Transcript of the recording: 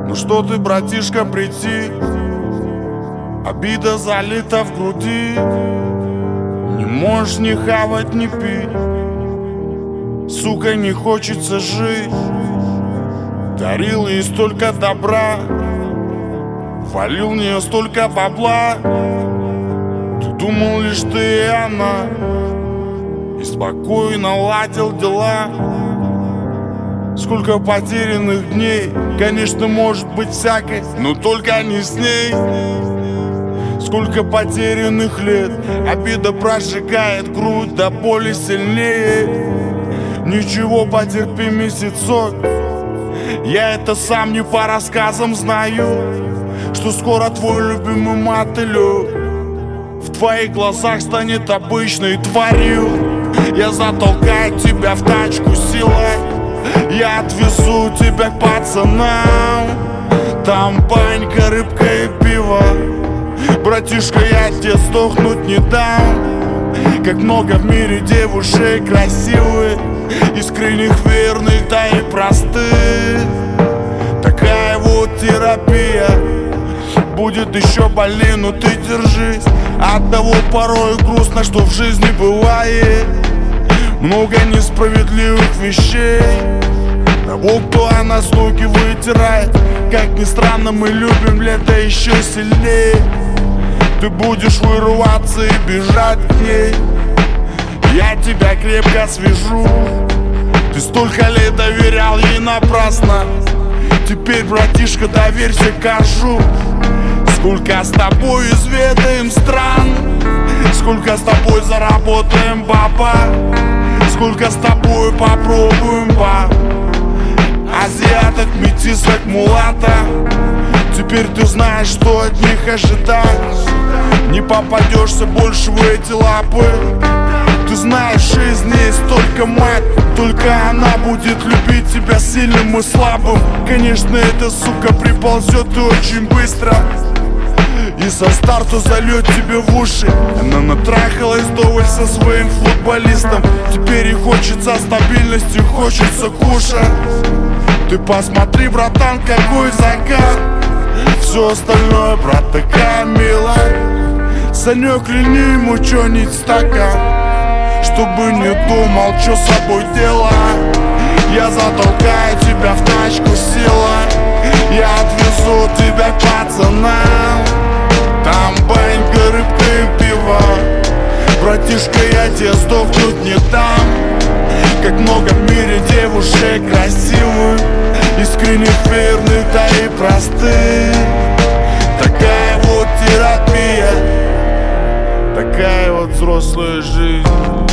Ну что ты, братишка, прийти? Обида залита в груди. Не можешь ни хавать, ни пить. Сука, не хочется жить. Дарил ей столько добра, валил в нее столько бабла. Ты думал лишь ты и она, и спокойно ладил дела. Сколько потерянных дней, конечно, может быть всякой, но только не с ней. Сколько потерянных лет, обида прожигает грудь до боли сильнее. Ничего, потерпи месяцок, я это сам не по рассказам знаю, что скоро твой любимый мотылек в твоих глазах станет обычной тварью. Я затолкаю тебя в тачку силой, я отвезу тебя к пацанам. Там банька, рыбка и пиво. Братишка, я тебе сдохнуть не дам. Как много в мире девушек красивых, искренних, верных, да и простых. Такая вот терапия. Будет еще больнее, но ты держись. Оттого порой грустно, что в жизни бывает много несправедливых вещей. Того, кто о нас ноги вытирает. Как ни странно, мы любим лето еще сильнее. Ты будешь вырываться и бежать к ней, я тебя крепко свяжу. Ты столько лет доверял ей напрасно. Теперь, братишка, доверься, кажу. Сколько с тобой изведаем стран, сколько с тобой заработаем баба, сколько с тобой попробуем баб. Азиаток, метисок, мулата. Теперь ты знаешь, что от них ожидать. Не попадешься больше в эти лапы. Ты знаешь, жизнь есть только мать, только она будет любить тебя сильным и слабым. Конечно, эта сука приползет и очень быстро, и со старту зальет тебе в уши. Она натрахалась вдоволь со своим футболистом. Теперь ей хочется стабильности, хочется кушать. Ты посмотри, братан, какой закат. Все остальное, брат, такая милая. Санек, лини ему чё-нибудь стакан, чтобы не думал, что с собой делать. Я затолкаю тебя в тачку силой, я отвезу тебя к пацанам. Там банька, рыбка и пиво. Братишка, я тебе сдохнуть не дам. Как много в мире девушек красивых, искренних, верных, да и простых. Такая вот терапия, такая вот взрослая жизнь.